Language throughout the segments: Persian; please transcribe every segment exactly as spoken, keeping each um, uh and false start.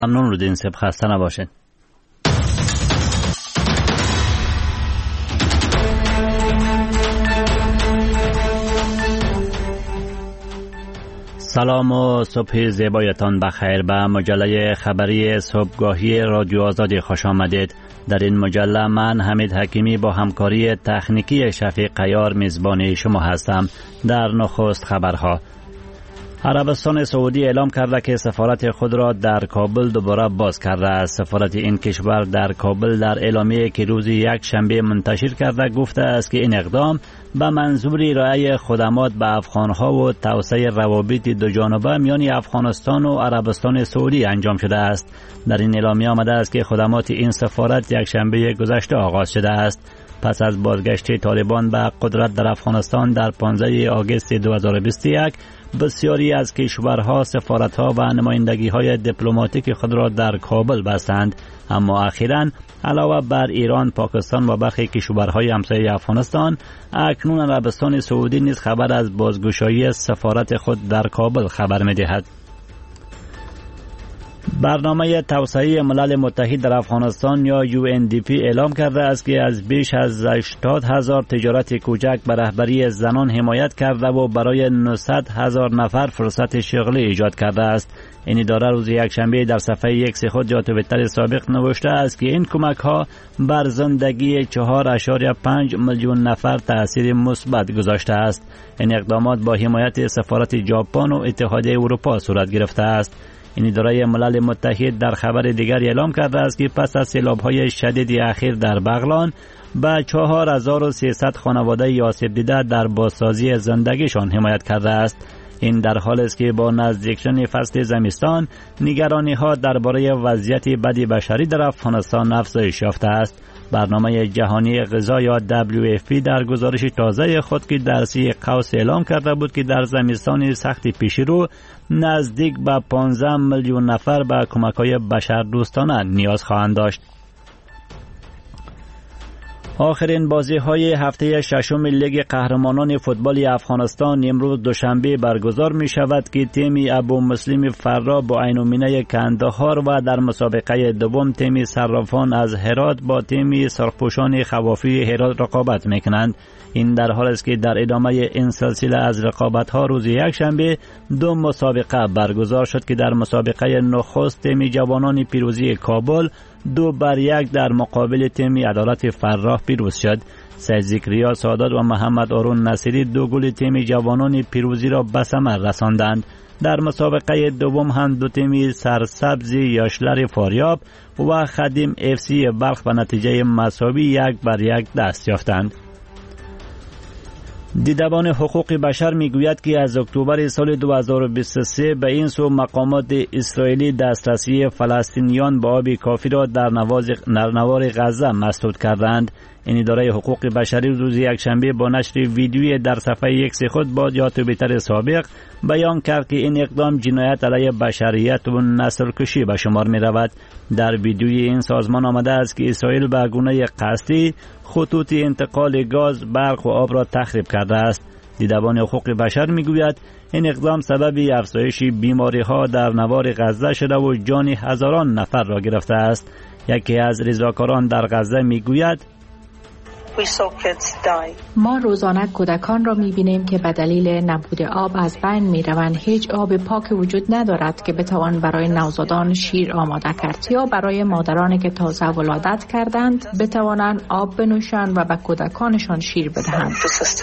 ممنون رودین صاحب، خسته نباشید. سلام و صبح زیبایتان بخیر. به مجله خبری صبحگاهی رادیو آزادی خوش آمدید. در این مجله من حمید حکیمی با همکاری تکنیکی شفیق قیار میزبان شما هستم. در نخست خبرها: عربستان سعودی اعلام کرده که سفارت خود را در کابل دوباره باز کرده است. سفارت این کشور در کابل در اعلامیه که روز یک شنبه منتشر کرده گفته است که این اقدام به منظور ارائه خدمات به افغانها و توسعه روابط دوجانبه میان افغانستان و عربستان سعودی انجام شده است. در این اعلامیه آمده است که خدمات این سفارت یک شنبه گذشته آغاز شده است. پس از بازگشت طالبان به قدرت در افغانستان در پانزده آگوست دو هزار و بیست و یک، بسیاری از کشورها سفارتها و نمایندگی‌های دیپلماتیک خود را در کابل بستند، اما اخیراً علاوه بر ایران، پاکستان و برخی کشورهای همسایه افغانستان، اکنون عربستان سعودی نیز خبر از بازگشایی سفارت خود در کابل خبر می‌دهد. برنامه توسعه ملل متحد در افغانستان یا یو ان دی پی اعلام کرده است که از بیش از هشتاد هزار تجارت کوچک به رهبری زنان حمایت کرده و برای نهصد هزار نفر فرصت شغلی ایجاد کرده است. این اداره روز یکشنبه در صفحه ایکس خود یا توییتر سابق نوشته است که این کمک ها بر زندگی چهار اشاریه پنج میلیون نفر تأثیر مثبت گذاشته است. این اقدامات با حمایت سفارت ژاپن و اتحادیه اروپا صورت گرفته است. این اداره ملل متحد در خبر دیگر اعلام کرده است که پس از سیلاب‌های شدید اخیر در بغلان به چهار هزار و سیصد خانواده آسیب دیده در بازسازی زندگیشان حمایت کرده است. این در حالی است که با نزدیک شدن فصل زمستان نگرانی‌ها درباره وضعیت بد بشری در افغانستان افزایش یافته است. برنامه جهانی غذا یا دبلیو اف پی در گزارش تازه خود که در سی قوس اعلام کرده بود که در زمستان سخت پیشرو نزدیک به پانزده میلیون نفر به کمک‌های بشردوستانه نیاز خواهند داشت. آخرین بازی‌های هفته ششم لیگ قهرمانان فوتبال افغانستان امروز دوشنبه برگزار می‌شود که تیم ابو مسلم فرا با عین‌المینه کندهار و در مسابقه دوم تیم صرافان از هرات با تیم سرخپوشان خوافی هرات رقابت می‌کنند. این در حالی است که در ادامه این سلسله از رقابت‌ها روز یکشنبه دو مسابقه برگزار شد که در مسابقه نخست تیم جوانان پیروزی کابل دو بر یک در مقابل تیم عدالت فراه پیروز شد. سید زکریا سادات و محمد آرون نصیری دو گل تیم جوانان پیروزی را به ثمر رساندند. در مسابقه دوم هم دو تیم سرسبز یاشلر فاریاب و خدیم اف سی بلخ به نتیجه مساوی یک بر یک دست یافتند. دیدبان حقوق بشر میگوید که از اکتبر سال دو هزار و بیست و سه به این سو مقامات اسرائیلی دسترسی فلسطینیان به آب کافی را در نوار غزه مسدود کردند. این اداره حقوق بشری روز یکشنبه با نشر ویدیویی در صفحه ایکس خود با یا توییتر سابق بیان کرد که این اقدام جنایت علیه بشریت و نسل‌کشی به شمار می رود. در ویدیوی این سازمان آمده است که اسرائیل به گونه قصدی خطوط انتقال گاز، برق و آب را تخریب کرده است. دیدبان حقوق بشر می گوید این اقدام سبب افزایش بیماری ها در نوار غزه شده و جان هزاران نفر را گرفته است. یکی از رضاکاران در غزه می گوید ما روزانه کودکان را می‌بینیم که به دلیل نبود آب از بین می‌روند. هیچ آب پاک وجود ندارد که بتوان برای نوزادان شیر آماده کرد یا برای مادرانی که تازه ولادت کردند بتوانند آب بنوشند و به کودکانشان شیر بدهند.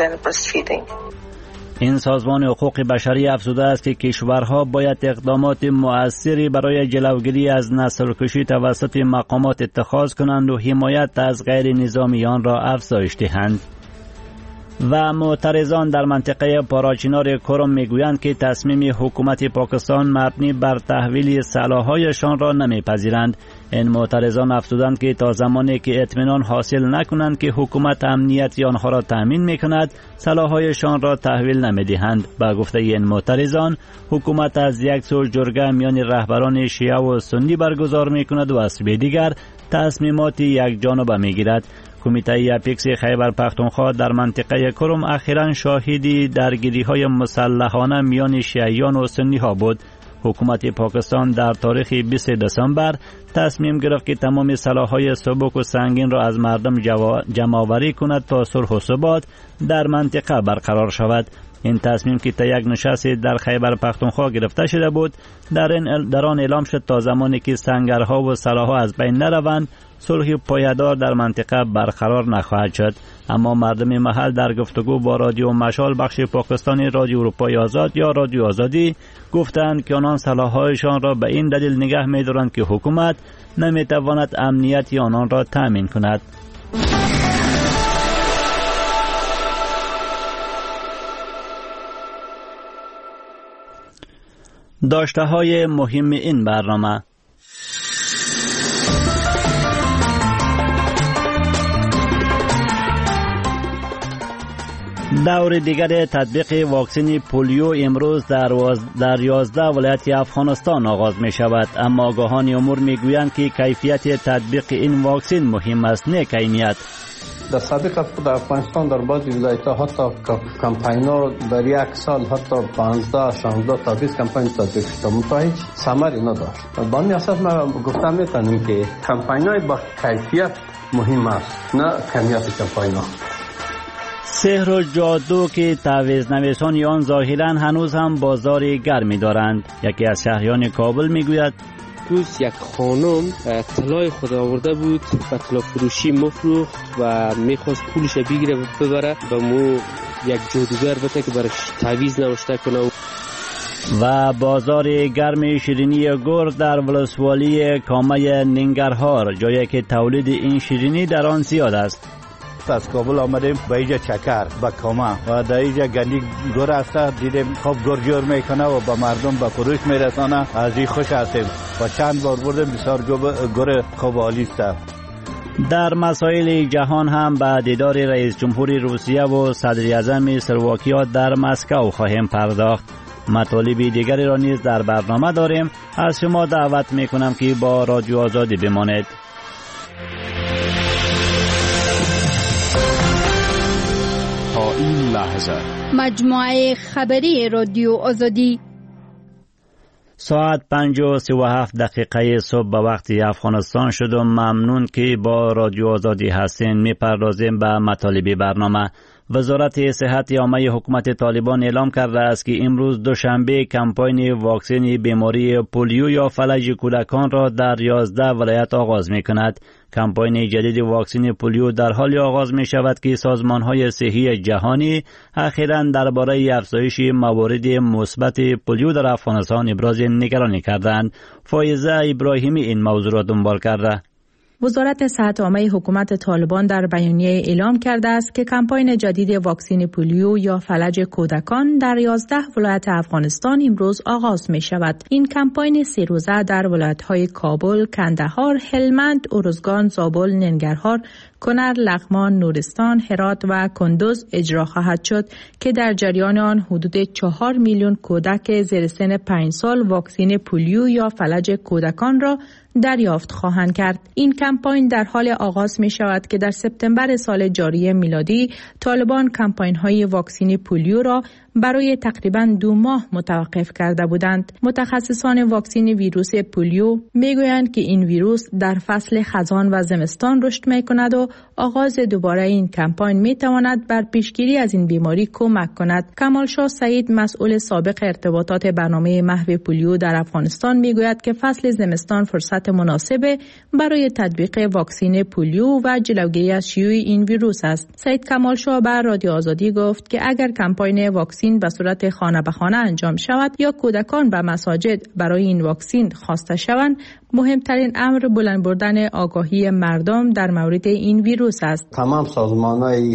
این سازمان حقوق بشری افزوده است که کشورها باید اقدامات مؤثری برای جلوگیری از نسل‌کشی توسط مقامات اتخاذ کنند و حمایت از غیر نظامیان را افزایش دهند. و معترضان در منطقه پاراچینار کرم میگویند که تصمیم حکومت پاکستان مبنی بر تحویل سلاح‌هایشان را نمیپذیرند. این معترضان افزودند که تا زمانی که اطمینان حاصل نکنند که حکومت امنیت آنها را تامین میکند سلاح‌هایشان را تحویل نمیدهند. با گفته این معترضان حکومت از یک سو جرگه میان رهبران شیعه و سنی برگزار میکند و از سوی دیگر تصمیمات یک جانبه میگیرد. کمیته اپیکس خیبر پختونخوا در منطقه کرم اخیراً شاهدی درگیری‌های مسلحانه میان شیعیان و سنی ها بود. حکومت پاکستان در تاریخ بیست دسامبر تصمیم گرفت که تمام سلاح‌های سبک و سنگین را از مردم جمع‌آوری کند تا صلح و ثبات در منطقه برقرار شود. این تصمیم که تا یک نشست در خیبر پختونخوا گرفته شده بود، در, در آن اعلام شد تا زمانی که سنگرها و سلاح‌ها از بین نروند، صلح پایدار در منطقه برقرار نخواهد شد. اما مردم محل در گفتگو با رادیو مشال بخش پاکستانی رادیو اروپای آزاد یا رادیو آزادی گفتند که آنان سلاح‌هایشان را به این دلیل نگه می‌دارند که حکومت نمی‌تواند امنیت آنان را تامین کند. داشته های مهم این برنامه: دور دیگر تطبیق واکسن پولیو امروز در, در یازده ولایت افغانستان آغاز می شود، اما آگاهان امور می گویند که کیفیت تطبیق این واکسن مهم است، نه کیمیت. در سابق در افغانستان در بعضی ولایت‌ها حتی کمپاین‌ها در یک سال حتی پانزده شانزده تا بیست کمپاین تطبیق شد، منتها هیچ ثمری نداشت. با این اساس ما گفتم میتونیم که کمپاین‌های با کیفیت مهم است، نه کمیت کمپاین‌ها. سحر و جادو که تعویض نویسان آن ظاهراً هنوز هم بازار گرمی دارند. یکی از شهریان کابل میگوید روز یک خانم طلای خود آورده بود و طلا فروشی مفروخت و میخواست پولش بگیره و ببره و مو یک جادوگر بده که برش تعویض نوشته کنه. و بازار گرم شیرینی گرگ در ولسوالی کامه ننگرهار، جایی که تولید این شیرینی در آن زیاد است. از کابل آمدیم به اینجا چکر به کامه و در اینجا گندی گر است، دیدیم خوب گر جور میکنه و به مردم به فروش میرسانه. از این خوش هستیم و چند بار بردیم، بسیار گر خوب عالی است. در مسائل جهان هم به دیدار رئیس جمهور روسیه و صدر اعظم اسلواکیا در مسکو خواهیم پرداخت. مطالب دیگری را نیز در برنامه داریم. از شما دعوت میکنم که با رادیو آزادی بمانید. تا این لحظه مجموعه خبری رادیو آزادی ساعت پنج و سی و هفت دقیقه صبح به وقت افغانستان شد و ممنون که با رادیو آزادی هستین. میپردازیم به مطالب برنامه. وزارت صحت عامه حکومت طالبان اعلام کرده است که امروز دوشنبه کمپاین واکسن بیماری پولیو یا فلج کودکان را در یازده ولایت آغاز می کند. کمپاین جدید واکسن پولیو در حال آغاز می شود که سازمان‌های صحی جهانی اخیراً درباره افزایش موارد مثبت پولیو در افغانستان ابراز نگرانی کردند. فایزه ابراهیمی این موضوع را دنبال کرده. وزارت صحت عامه حکومت طالبان در بیانیه اعلام کرده است که کمپاین جدید واکسن پولیو یا فلج کودکان در یازده ولایت افغانستان امروز آغاز می شود. این کمپاین سه روزه در ولایت‌های کابل، کندهار، هلمند، ارزگان، زابل، ننگرهار، کنر، لغمان، نورستان، هرات و کندوز اجرا خواهد شد که در جریان آن حدود چهار میلیون کودک زیر سن پنج سال واکسن پولیو یا فلج کودکان را دریافت خواهند کرد. این کمپاین در حال آغاز می شود که در سپتامبر سال جاری میلادی طالبان کمپاین های واکسن پولیو را برای تقریباً دو ماه متوقف کرده بودند. متخصصان واکسن ویروس پولیو میگویند که این ویروس در فصل خزان و زمستان رشد می کند و آغاز دوباره این کمپاین می تواند بر پیشگیری از این بیماری کمک کند. کمال شاه سعید، مسئول سابق ارتباطات برنامه محو پولیو در افغانستان، میگوید که فصل زمستان فرصت مناسب برای تطبیق واکسن پولیو و جلوگیری از شیوع این ویروس است. سعید کمال شاه بر رادیو آزادی گفت که اگر کمپاین واکسن به صورت خانه به خانه انجام شود یا کودکان به مساجد برای این واکسن خواسته شوند، مهمترین امر بلند بردن آگاهی مردم در مورد این ویروس است. تمام سازمان‌هایی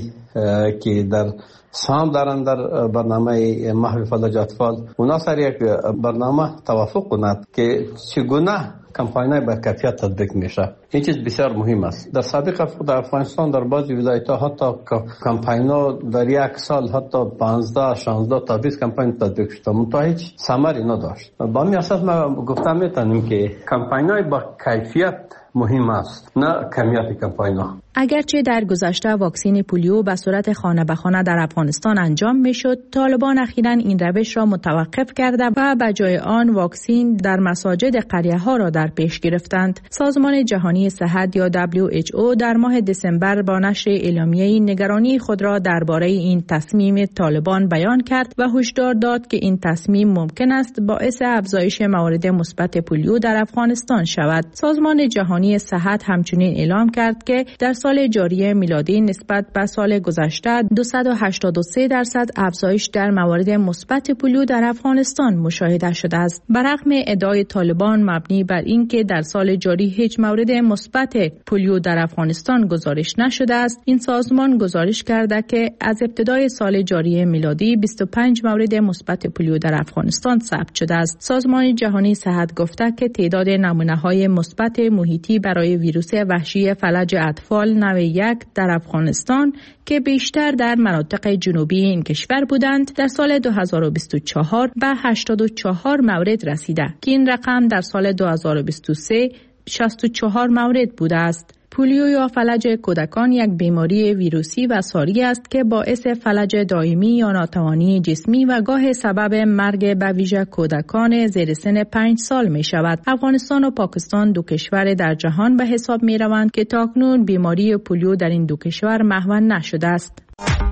که در سهام دارند در برنامه محو فلج اطفال، اونا سر یک برنامه توافق کند که چگونه کمپاین‌های با کیفیت تطبیق میشه. این چیز بسیار مهم است. در سابق در افغانستان در بعضی ولایت‌ها حتی کمپاین‌ها در یک سال حتی پانزده شانزده تا بیست کمپاین تطبیق شد، منتها هیچ ثمری نداشت. با این اساس ما گفتم میتونیم که کمپاین‌های با کیفیت مهم است، نه کمیت کمپاین‌ها. اگرچه در گذشته واکسین پولیو به صورت خانه به خانه در افغانستان انجام میشد، طالبان اخیراً این روش را متوقف کرده و به جای آن واکسین در مساجد قریه ها را در پیش گرفتند. سازمان جهانی صحت یا دبلیو اچ او در ماه دسامبر با نشر اعلامیه نگرانی خود را درباره این تصمیم طالبان بیان کرد و هشدار داد که این تصمیم ممکن است باعث افزایش موارد مثبت پولیو در افغانستان شود. سازمان جهانی صحت همچنین اعلام کرد که در سال جاری میلادی نسبت به سال گذشته دویست و هشتاد و سه درصد افزایش در موارد مثبت پولیو در افغانستان مشاهده شده است. برغم ادعای طالبان مبنی بر اینکه در سال جاری هیچ مورد مثبت پولیو در افغانستان گزارش نشده است، این سازمان گزارش کرده که از ابتدای سال جاری میلادی بیست و پنج مورد مثبت پولیو در افغانستان ثبت شده است. سازمان جهانی صحت گفته که تعداد نمونه‌های مثبت محیطی برای ویروس وحشی فلج اطفال نوع یک در افغانستان که بیشتر در مناطق جنوبی این کشور بودند در سال دو هزار و بیست و چهار به هشتاد و چهار مورد رسیده که این رقم در سال دو هزار و بیست و سه شصت و چهار مورد بوده است. پولیو یا فلج کودکان یک بیماری ویروسی و ساری است که باعث فلج دائمی یا ناتوانی جسمی و گاه سبب مرگ به ویژه کودکان زیر سن پنج سال می شود. افغانستان و پاکستان دو کشور در جهان به حساب می روند که تاکنون بیماری پولیو در این دو کشور محو نشده است.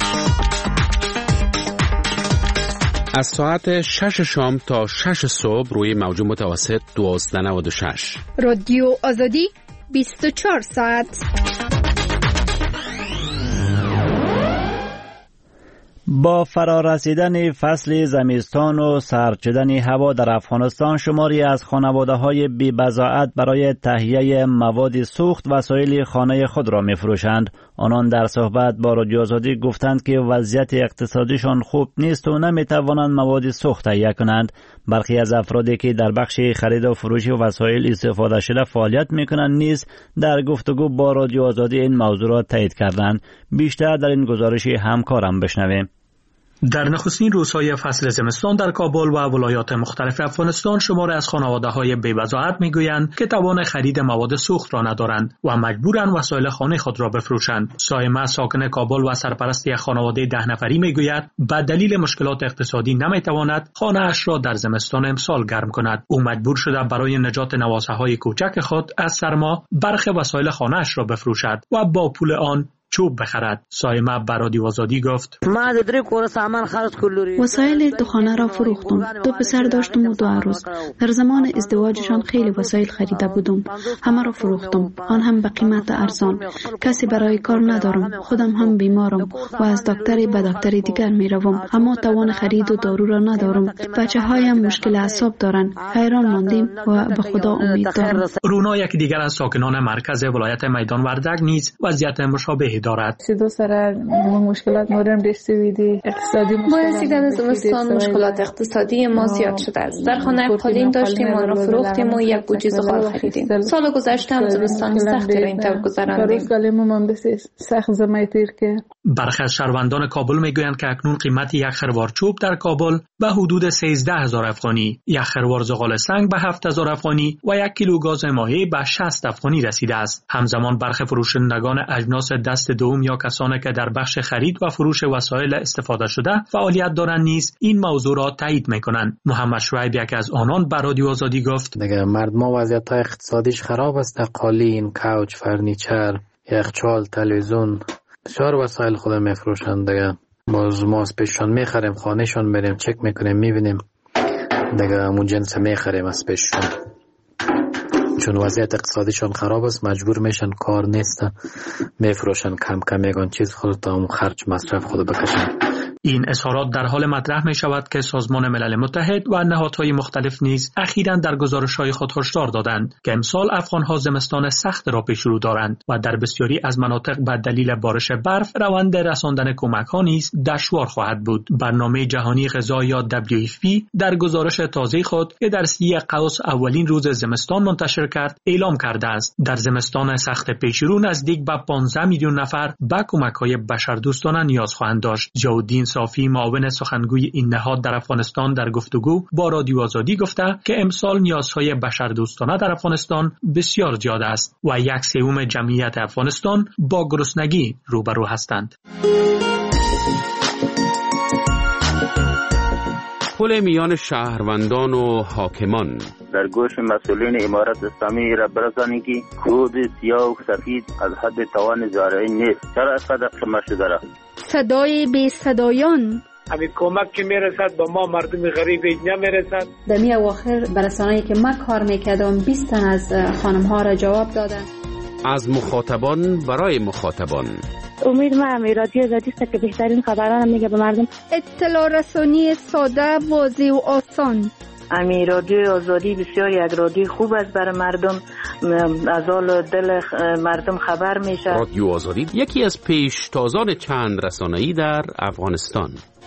از ساعت شش شام تا شش صبح روی موج متوسط دوازده و نود و شش رادیو آزادی بیست و چهار ساعت. با فرارسیدن فصل زمستان و سرد شدن هوا در افغانستان، شماری از خانواده‌های بی‌بضاعت برای تهیه مواد سوخت وسایل خانه خود را می‌فروشند. آنان در صحبت با رادیو آزادی گفتند که وضعیت اقتصادیشان خوب نیست و نمی‌توانند مواد سوخت تهیه کنند. برخی از افرادی که در بخش خرید و فروش وسایل استفاده شده فعالیت می‌کنند نیز در گفتگو با رادیو آزادی این موضوع را تایید کردند. بیشتر در این گزارش همکارم بشنویم. در نخستین روزهای فصل زمستان در کابل و ولایات مختلف افغانستان، شماری از خانواده‌های بی‌بضاعت میگویند که توان خرید مواد سوخت را ندارند و مجبورند وسایل خانه خود را بفروشند. سایمه ساکن کابل و سرپرست یک خانواده ده نفری میگوید به دلیل مشکلات اقتصادی نمیتواند خانه‌اش را در زمستان امسال گرم کند. او مجبور شده برای نجات نواسه‌های کوچک خود از سرما برخی وسایل خانه‌اش را بفروشد و با پول آن چوب بخرد. سایمه به رادیو آزادی گفت: وسایل دو خانه را فروختم. دو پسر داشتم و دو عروس. در زمان ازدواجشان خیلی وسایل خریده بودم. همه را فروختم. آن هم به قیمت ارزان. کسی برای کار ندارم. خودم هم بیمارم و از دکتری به دکتری دیگر می روم. اما توان خرید و دارو را ندارم. بچه هایم مشکل اعصاب دارند. حیران ماندیم و به خدا امید دارم. رونا، یک دیگر از ساکنان مرکز ولایت میدان وردک، نیز وضعیت مشابهی دارد. دو سر مشکلات مورم رسیدی اقتصادی باعث از زمستان مشکلات اقتصادی ما زیاد شده است. در خانه قالین داشتیم، آن را فروختیم و یک بوجی زغال خریدیم. سال گذشته هم زمستان سختی را اینطور گذراندیم. برخی از شهروندان کابل میگویند که اکنون قیمت یک خروار چوب در کابل به حدود سیزده هزار افغانی، یک خروار زغال سنگ به هفت هزار افغانی و یک کیلو گاز ماهی به شصت افغانی رسیده است. همزمان برخی فروشندگان اجناس دست دوم یا کسانی که در بخش خرید و فروش وسایل استفاده شده فعالیت دارند نیز این موضوع را تایید میکنند. محمد شعیب، یک از آنان، به رادیو آزادی گفت: دیگه مردم وضعیت اقتصادیش خراب است. قالین، کوچ، فرنیچر، یخچال، تلویزیون، بسیار وسایل خود میفروشند. دیگه باز ما از پیششان میخریم، خانهشان میریم چک میکنیم میبینیم دیگه همون جنس میخریم از پیششان. چون وضعیت اقتصادیشان خراب است مجبور میشن، کار نیست، میفروشن کم کم، میگن چیز خود تا هم خرج مصرف خود بکشن. این اظهارات در حال مطرح می شود که سازمان ملل متحد و نهادهای مختلف نیز اخیراً در گزارش‌های خود هشدار دادند که امسال افغان‌ها زمستان سخت را پیش رو دارند و در بسیاری از مناطق به دلیل بارش برف روند رساندن کمک‌ها نیز دشوار خواهد بود. برنامه جهانی غذا یا دبلیو اف پی در گزارش تازه خود که در سی قوس اولین روز زمستان منتشر کرد اعلام کرده است در زمستان سخت پیش رو نزدیک به پانزده میلیون نفر به کمک‌های بشردوستانه نیاز خواهند داشت. ضیاءالدین انصافی معاون سخنگوی این نهاد در افغانستان در گفتگو با رادیو آزادی گفته که امسال نیازهای بشردوستانه در افغانستان بسیار زیاد است و یک سوم جمعیت افغانستان با گرسنگی روبرو هستند. پل میان شهروندان و حاکمان در گوش مسئولین امارت اسلامی را برسانید که کود سیاه و سفید از حد توان زارعی نیست. چرا از قدر قمه شده را؟ صدای بی صدایان همین کمک که میرسد با ما مردم غریب نمیرسد. در می اواخر برسانه‌ای که من کار میکردم بیست تن از خانم ها را جواب دادن. از مخاطبان برای مخاطبان. امید من رادیو آزادی است که بهترین خبران میگه به مردم. اطلاع رسانی ساده، واضح و آسان. امی رادیو آزادی بسیار یک رادیو خوب است برای مردم، از حال دل مردم خبر میشه. رادیو آزادی یکی از پیشتازان چند رسانه‌ای در افغانستان.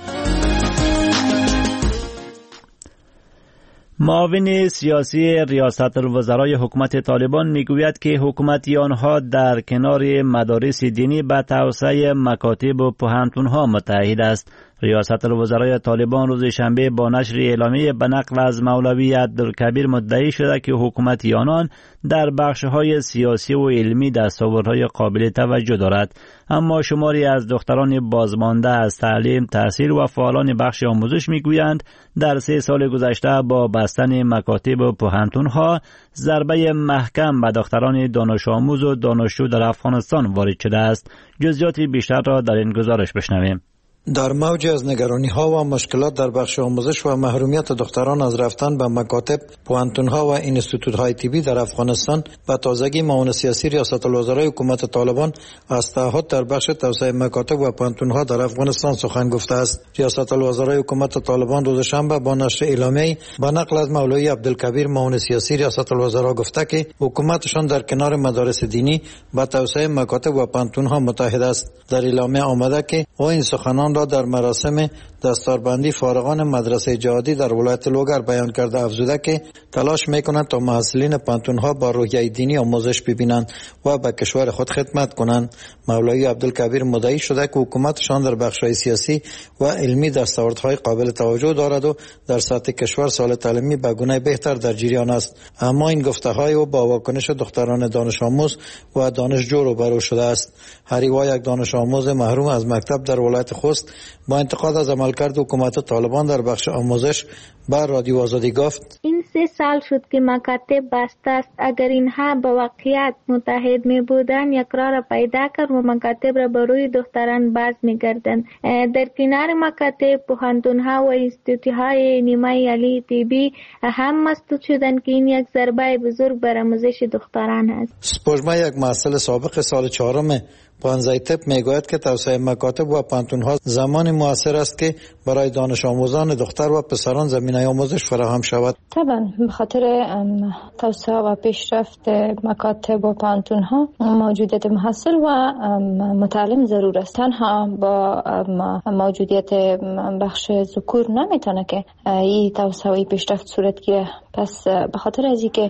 معاون سیاسی ریاست الوزرای حکومت طالبان میگوید که حکومت آنها در کنار مدارس دینی به توسعه مکاتب و پوهنتون‌ها متحد است. ریاست الوزرای طالبان روز شنبه با نشر اعلامیه به نقل از مولوی عبدالکبیر مدعی شده که حکومت آنان در بخش‌های سیاسی و علمی دستاوردهای قابل توجه دارد، اما شماری از دختران بازمانده از تعلیم، تحصیل و فعالان بخش آموزش میگویند در سه سال گذشته با بستن مکاتب و پوهنتون‌ها ضربه محکم به دختران دانش آموز و دانشجو در افغانستان وارد شده است. جزئیات بیشتر را در این گزارش بشنویم. در موج از نگرانی ها و مشکلات در بخش آموزش و محرومیت دختران از رفتن به مکاتب، پوهنتون ها و اینستیتوت های طبی در افغانستان به تازگی معاون سیاسی ریاست الوزرای حکومت طالبان از تعهد در بخش توسعه مکاتب و پوهنتون ها در افغانستان سخن گفته است. ریاست الوزرای حکومت طالبان روز شنبه با نشر اعلامیه‌ای با نقل از مولوی عبدالکبیر معاون سیاسی ریاست الوزرا گفته که حکومتشان در کنار مدارس دینی با توسعه مکاتب و پوهنتون ها متحد است. در اعلامیه آمده که او این سخنان را در مراسم دستاربندی فارغان مدرسه جهادی در ولایت لوگر بیان کرده، افزوده که تلاش میکنند تا محصلین پانتونها با روحیه دینی آموزش ببینند و به کشور خود خدمت کنند. مولوی عبدالکبیر مدعی شده که حکومتشان در بخش‌های سیاسی و علمی دستاوردهای قابل توجه دارد و در سطح کشور سال تعلیمی به گونه بهتر در جریان است، اما این گفته‌های او با واکنش دختران دانش آموز و دانشجو روبرو شده است. هریوا، یک دانش آموز محروم از مکتب در ولایت خوست، با انتقاد از عملکرد حکومت طالبان در بخش آموزش بر رادیو آزادی گفت: این سه سال شد که مکاتب بسته است. اگر اینها به واقعیت متحد می بودند یک راه را پیدا کرد و مکاتب را به روی دختران باز می گردند. در کنار مکاتب، پوهنتون‌ها و اینستیتوت‌های نیمه عالی طبی هم مسدود شدند که این یک ضربه بزرگ بر آموزش دختران است. سپوږمۍ، یک محصل سابق سال چهارم پانزده تپ میگوید که توسعه مکاتب و پانتون‌ها زمان موثر است که برای دانش آموزان دختر و پسران زمینه آموزش فراهم شود. طبعا به خاطر توسعه و پیشرفت مکاتب و پانتون‌ها موجودیت محصل و متعلم ضرور است. تنها با موجودیت بخش ذکور نمیتونه که این توسعه پیشرفت صورت گیره. پس به خاطر از اینکه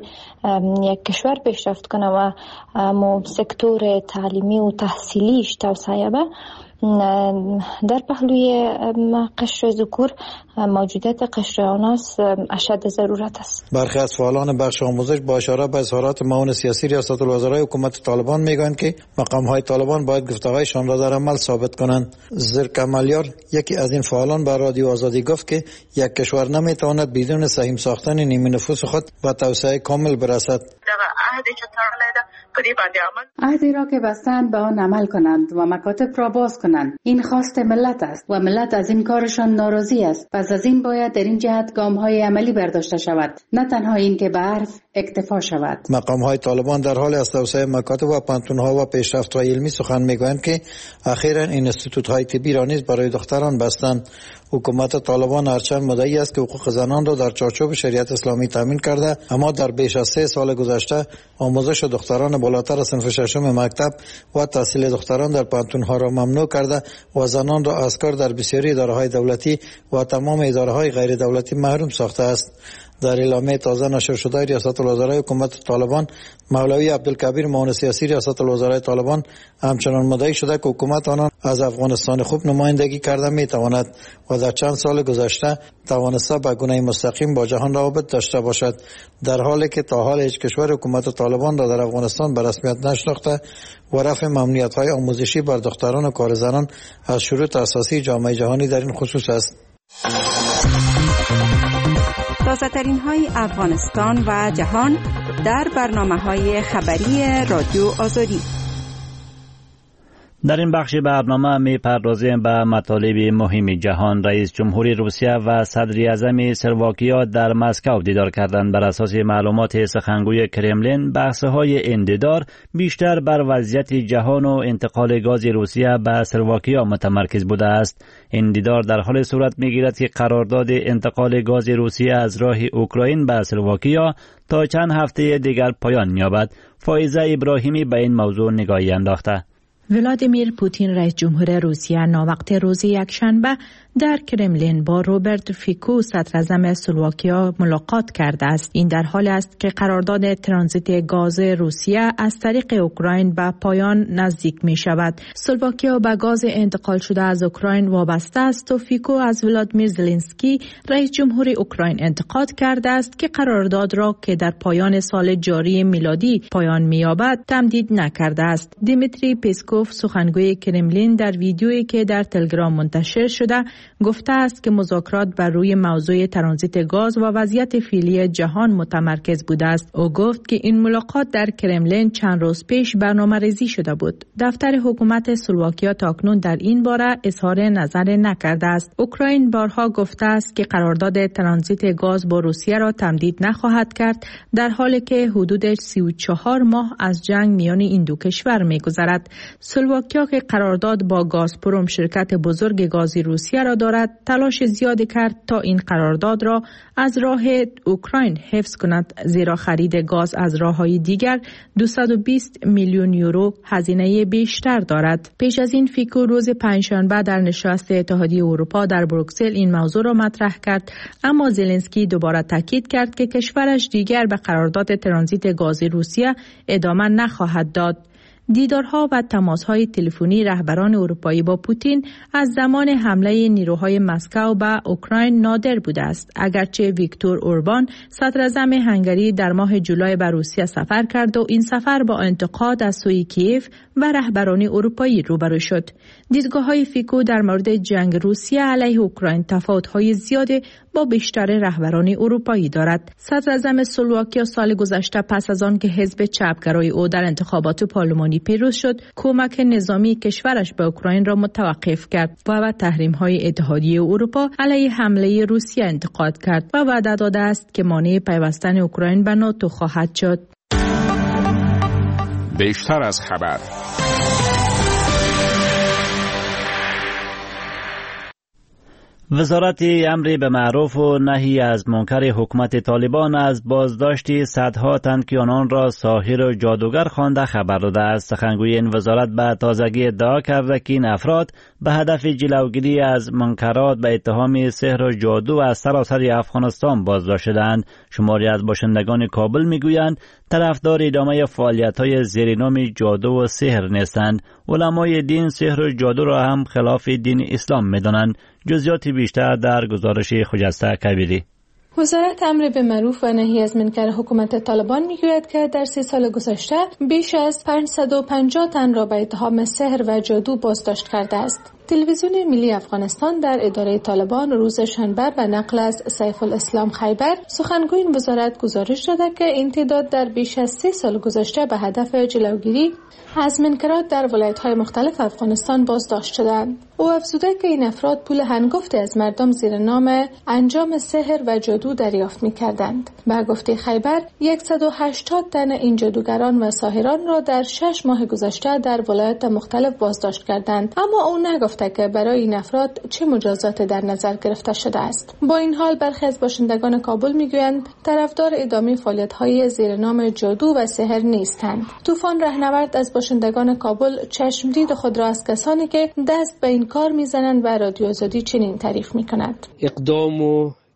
یک کشور پیشرفت کنه و مو سکتور تعلیمی و تحصیلیش توسعه به در پهلوی قشر ذکور موجودیت قشر آناس اشد ضرورت است. برخی از فعالان بخش آموزش با اشاره به اظهارات معاون سیاسی ریاست الوزرای حکومت طالبان میگویند که مقام های طالبان باید گفته‌هایشان را در عمل ثابت کنند. زرکمالیار، یکی از این فعالان، بر رادیو آزادی گفت که یک کشور نمیتواند بدون سهیم ساختن نیمه نفوس خود و توسعه کامل برسد. عهدی را که بستند به آن عمل کنند و مکاتب را باز کنند. این خواست ملت است و ملت از این کارشان ناراضی است. پس از این باید در این جهت گام‌های عملی برداشته شود، نه تنها این که به حرف اکتفا شود. مقام‌های طالبان در حال از توسعه مکاتب و پانتون‌ها و پیشرفت‌های علمی سخن می‌گویند که اخیراً اینستیتوت‌های طبی را نیز برای دختران بستند. حکومت طالبان هرچند مدعی است که حقوق زنان را در چارچوب شریعت اسلامی تامین کرده، اما در بیش از سه سال گذشته آموزش دختران بالاتر از صنف ششم مکتب و تحصیل دختران در پانتون‌ها را ممنوع کرده و زنان را از کار در بسیاری اداره‌های دولتی و تمام اداره‌های غیر دولتی محروم ساخته است. در اعلامیه تازه نشر شده ریاست الوزرای حکومت طالبان، مولوی عبدالکبیر معاون سیاسی ریاست الوزرای طالبان همچنان مدعی شده که حکومت آنان از افغانستان خوب نمایندگی کرده می تواند و در چند سال گذشته توانسته به گونه مستقیم با جهان روابط داشته باشد، در حالی که تا حال هیچ کشور حکومت طالبان را در افغانستان به رسمیت نشناخته و رفع ممنوعیت‌های آموزشی بر دختران و کار زنان از شروط اساسی جامعه جهانی در این خصوص است. تازه ترین های افغانستان و جهان در برنامه های خبری رادیو آزادی. در این بخش برنامه می پردازیم به مطالب مهم جهان. رئیس جمهوری روسیه و صدر اعظم اسلواکیا در مسکو دیدار کردند. بر اساس معلومات سخنگوی کرملین، بحث‌های اندیدار بیشتر بر وضعیت جهان و انتقال گاز روسیه به اسلواکیا متمرکز بوده است. این دیدار در حال صورت می‌گیرد که قرارداد انتقال گاز روسیه از راه اوکراین به اسلواکیا تا چند هفته دیگر پایان یابد. فائزه ابراهیمی به این موضوع نگاهی انداخته. ولادیمیر پوتین رئیس جمهور روسیه ناوقت روز یکشنبه در کرملین با روبرت فیکو صدراعظم اسلواکیا ملاقات کرده است. این در حال است که قرارداد ترانزیت گاز روسیه از طریق اوکراین به پایان نزدیک می شود. اسلواکیا به گاز انتقال شده از اوکراین وابسته است و فیکو از ولادیمیر زلنسکی رئیس جمهور اوکراین انتقاد کرده است که قرارداد را که در پایان سال جاری میلادی پایان می یابد تمدید نکرده است. دیمیتری پسکوف سخنگوی کرملین در ویدیویی که در تلگرام منتشر شده گفته است که مذاکرات بر روی موضوع ترانزیت گاز و وضعیت فعلی جهان متمرکز بوده است. او گفت که این ملاقات در کرملین چند روز پیش برنامه‌ریزی شده بود. دفتر حکومت اسلواکیا تاکنون در این باره اظهار نظر نکرده است. اوکراین بارها گفته است که قرارداد ترانزیت گاز با روسیه را تمدید نخواهد کرد، در حالی که حدود سی و چهار ماه از جنگ میان این دو کشور می‌گذرد. اسلواکیا که قرارداد با گازپروم شرکت بزرگ گازی روسیه را دارد، تلاش زیادی کرد تا این قرارداد را از راه اوکراین حفظ کند، زیرا خرید گاز از راه‌های دیگر دویست و بیست میلیون یورو هزینه بیشتر دارد. پیش از این فیکو روز پنجشنبه در نشست اتحادیه اروپا در بروکسل این موضوع را مطرح کرد، اما زلنسکی دوباره تاکید کرد که کشورش دیگر به قرارداد ترانزیت گاز روسیه ادامه نخواهد داد. دیدارها و تماسهای تلفنی رهبران اروپایی با پوتین از زمان حمله نیروهای مسکو به اوکراین نادر بوده است، اگرچه ویکتور اوربان صدراعظم هنگری در ماه جولای به روسیه سفر کرد و این سفر با انتقاد از سوی کیف و رهبران اروپایی روبرو شد. دیدگاه‌های فیکو در مورد جنگ روسیه علیه اوکراین تفاوت‌های زیادی با بیشتر رهبران اروپایی دارد. صدراعظم اسلواکیا سال گذشته پس از آن که حزب چپگرای او در انتخابات پارلمانی پیروز شد، کمک نظامی کشورش به اوکراین را متوقف کرد و به تحریم‌های اتحادیه اروپا علیه حمله روسیه انتقاد کرد و وعده داده است که مانع پیوستن اوکراین به ناتو خواهد شد. بیشتر از خبر. وزارت امر به معروف و نهی از منکر حکومت طالبان از بازداشت صدها تن که آنان را ساحر و جادوگر خوانده خبر داده است. سخنگوی این وزارت به تازگی ادعا کرده که این افراد به هدف جلوگیری از منکرات به اتهام سحر و جادو از سراسر افغانستان بازداشت شدند. شماری از باشندگان کابل میگویند طرفدار ادامه فعالیت‌های زیر نام جادو و سحر نیستند. علمای دین سحر و جادو را هم خلاف دین اسلام می‌دانند. جزئیات بیشتر در گزارش خجسته کبیری. وزارت امر به معروف و نهی از منکر حکومت طالبان میگوید که در سه سال گذشته بیش از پانصد و پنجاه تن را به اتهام سحر و جادو بازداشت کرده است. تلویزیون ملی افغانستان در اداره طالبان روز شنبه به نقل از سیف الاسلام خیبر سخنگوی این وزارت گزارش داده که این تعداد در بیش از سه سال گذشته به هدف جلوگیری از منکرات در ولایت‌های مختلف افغانستان بازداشت شدند. او افزوده که این افراد پول هنگفتی از مردم زیر نام انجام سحر و جادو دریافت می‌کردند. به گفته خیبر صد و هشتاد تن این جادوگران و ساحران را در شش ماه گذشته در ولایت مختلف بازداشت کردند، اما او نگفته که برای این افراد چه مجازات در نظر گرفته شده است. با این حال برخی از باشندگان کابل میگویند طرفدار ادامه فعالیت‌های زیر نام جادو و سحر نیستند. طوفان رهنورد از باشندگان کابل چشمدید خود را از کسانی که دست به این کار میزنند و رادیو آزادی چنین تعریف میکند. اقدام و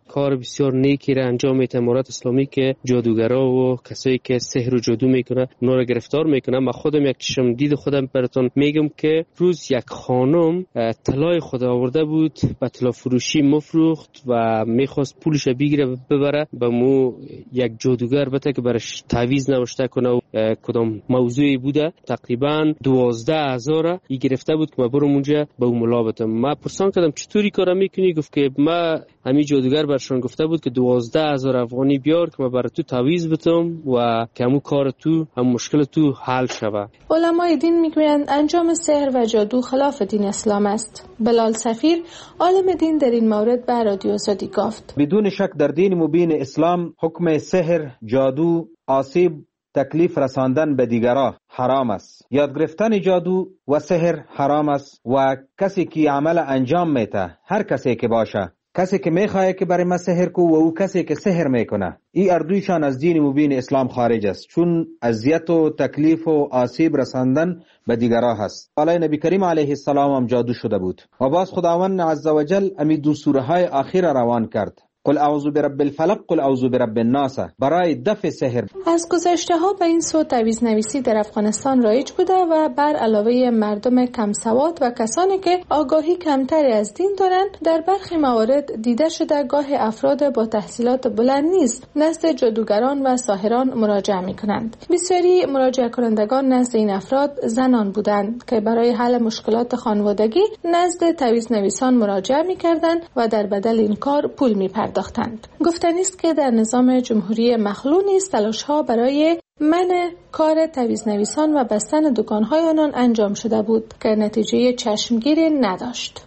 کار بسیار نیکی را انجام میده. امارات اسلامی که جادوگرا و کسایی که سحر و جادو میکنه اونا را گرفتار میکنه. من خودم یک چشم دید خودم براتون میگم که روز یک خانم طلای خود آورده بود، به طلا فروشی مفروخت و میخواست پولش بگیره ببره. به مو یک جادوگر بده که برش تعویض نوشته کنه و کدام موضوعی بوده. تقریبا دوازده هزار ای گرفته بود که ما برم اونجا به اون ملا بدم. ما پرسان کردم چطوری کارا میکنی؟ گفت که ما همین جادوگر برشان گفته بود که دوازده هزار افغانی بیار که ما برای تو تعویض بدم و که همون کار تو هم مشکل تو حل شوه. علمای دین میگویند انجام سحر و جادو خلاف دین اسلام است. بلال سفیر عالم دین در این مورد به رادیو آزادی گفت بدون شک در دین مبین اسلام حکم سحر، جادو، آسیب، تکلیف رساندن به دیگران حرام است. یاد گرفتن جادو و سحر حرام است و کسی که عمل انجام میده، هر کسی که باشه، کسی که میخواه که برای ما سحر کو و او کسی که سحر میکنه، این اردویشان از دین مبین اسلام خارج است، چون اذیت و تکلیف و آسیب رساندن به دیگران هست. بالای نبی کریم علیه السلام هم جادو شده بود و باز خداوند عزوجل امی دو سوره های اخیر روان کرد. قل اعوذ برب الفلق، قل اعوذ برب الناس، برای دفع سحر. از گذشته ها به این سو تعویض نویسی در افغانستان رایج بوده و بر علاوه مردم کم سواد و کسانی که آگاهی کمتری از دین دارند، در برخی موارد دیده شده گاه افراد با تحصیلات بلند نیز نزد جادوگران و ساحران مراجعه می کنند. بسیاری مراجعه کنندگان نزد این افراد زنان بودند که برای حل مشکلات خانوادگی نزد تعویض نویسان مراجعه می کردند و در بدل این کار پول می پرداختند. گفتنی است که در نظام جمهوری مخلوع نیز تلاش‌ها برای منع کار تعویض نویسان و بستن دکان‌های آنان انجام شده بود که نتیجه چشمگیری نداشت.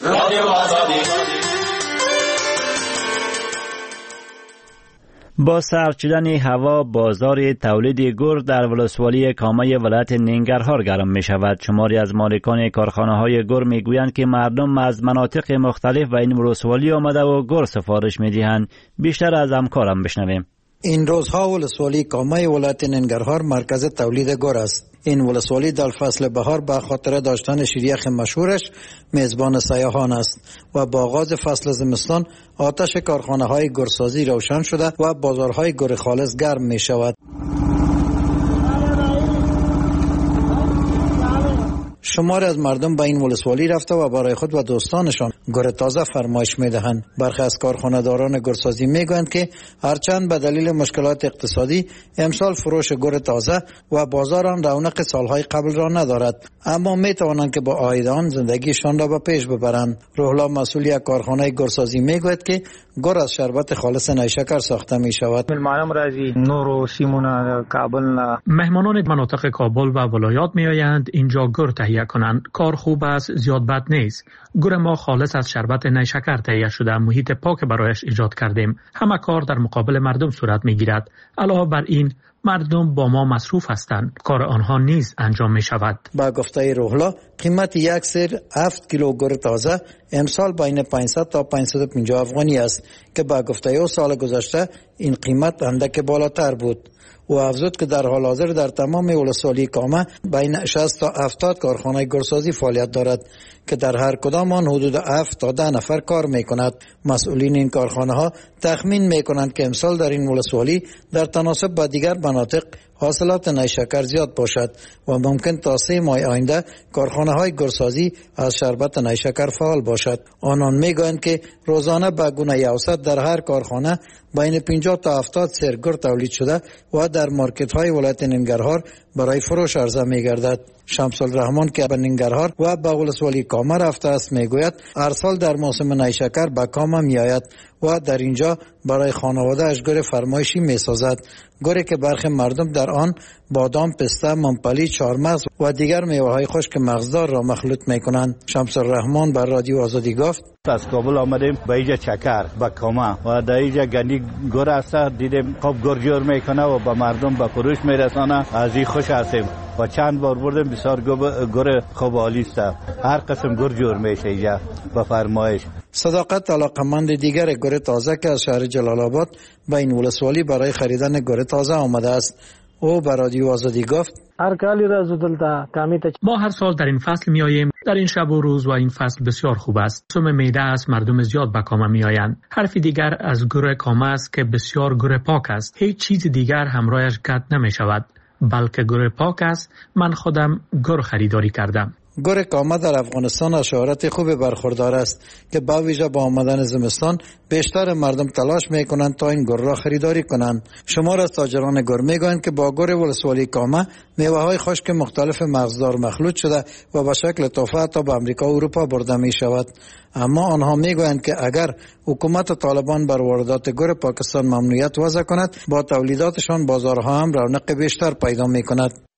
با سرد شدن هوا بازار تولید گرد در ولسوالی کامه ولایت ننگرهار گرم می شود. شماری از مالکان کارخانه های گرد می گویند که مردم از مناطق مختلف و این ولسوالی آمده و گرد سفارش می دهند. بیشتر از همکارم بشنویم. این روزها ولسوالی کامه ولایت ننگرهار مرکز تولید گرد است. این ولسوالی در فصل بهار به خاطر داشتن شیریخ مشهورش میزبان سیاحان است و با آغاز فصل زمستان آتش کارخانه های گرسازی روشن شده و بازارهای گر خالص گرم می شود. شماری از مردم به این ولسوالی رفته و برای خود و دوستانشان گر تازه فرمایش میدهند. برخی از کارخانه‌داران گرسازی میگویند که هرچند به دلیل مشکلات اقتصادی امسال فروش گر تازه و بازار آن رونق سالهای قبل را ندارد، اما میتوانند که با عاید آن زندگیشان را به پیش ببرند. روحلا مسئول یک کارخانه گرسازی میگوید که گر از شربت خالص نیشکر ساخته می شود. مهمانان مناطق کابل و ولایات می آیند اینجا گر تهیه کنند. کار خوب است، زیاد بد نیست. گر ما خالص از شربت نیشکر تهیه شده، محیط پاک برایش ایجاد کردیم. همه کار در مقابل مردم صورت می گیرد. علاوه بر این مردم با ما مصروف هستند، کار آنها نیز انجام می شود. با گفته روحلا قیمت یک سیر هفت کیلو گر تازه امسال بین پانصد تا پانصد و پنجاه افغانی است که با گفته او سال گذشته این قیمت اندک بالاتر بود. او افزود که در حال حاضر در تمام ولسوالی کامه بین شصت تا هفتاد کارخانه گرسازی فعالیت دارد که در هر کدام آن حدود هفت تا ده نفر کار می کند. مسئولین این کارخانه ها تخمین می کنند که امسال در این ولسوالی در تناسب با دیگر مناطق حاصلات نیشکر زیاد باشد و ممکن تا سه ماه آینده کارخانه های گرسازی از شربت نیشکر فعال باشد. آنان می گویند که روزانه به گونه یوصد در هر کارخانه بین پنجاه تا هفتاد سیر گر تولید شده و در مارکت های ولایت ننگرهار برای فروش عرضه می گردد. شمس الرحمن که به ننگرهار و به ولسوالی کامه رفته است می گوید هر سال در موسم نیشکر به کامه می آید و در اینجا برای خانواده اش گر فرمایشی می سازد. گری که برخی مردم در آن بادام، پسته، ممپلی، چهارمغز و دیگر میوه های خشک مغزدار را مخلوط می کنند. شمس الرحمن بر رادیو آزادی گفت از کابل آمدیم به اینجا چکر به کامه و در اینجا گندی گر است، دیدیم خوب گر جور میکنه و به مردم به فروش میرسانه. از این خوش هستیم و چند بار بردیم، بسیار گر خوب عالی است. هر قسم گر جور میشه اینجا به فرمایش. صداقت علاقمند دیگر گر تازه که از شهر جلال آباد به این ولسوالی برای خریدن گر تازه آمده است. او به رادیو آزادی گفت ما هر سال در این فصل می آییم. در این شب و روز و این فصل بسیار خوب است. سم میده است، مردم زیاد به کامه می آیند. حرف دیگر از گور کامه است که بسیار گور پاک است. هیچ چیز دیگر همراهش قطع نمی شود. بلکه گور پاک است. من خودم گور خریداری کردم. گور کامه در افغانستان از شهرت خوب برخوردار است که با ویژه با آمدن زمستان بیشتر مردم تلاش میکنند تا این گور را خریداری کنند. شمار از تاجران گور میگویند که با گور ولسوالی کامه میوه های خشک مختلف مغزدار مخلوط شده و به شکل تحفه تا به امریکا و اروپا برده می شود. اما آنها میگویند که اگر حکومت طالبان بر واردات گور پاکستان ممنوعیت وضع کند، با تولیداتشان بازارها هم رونق بیشتر پیدا می کند.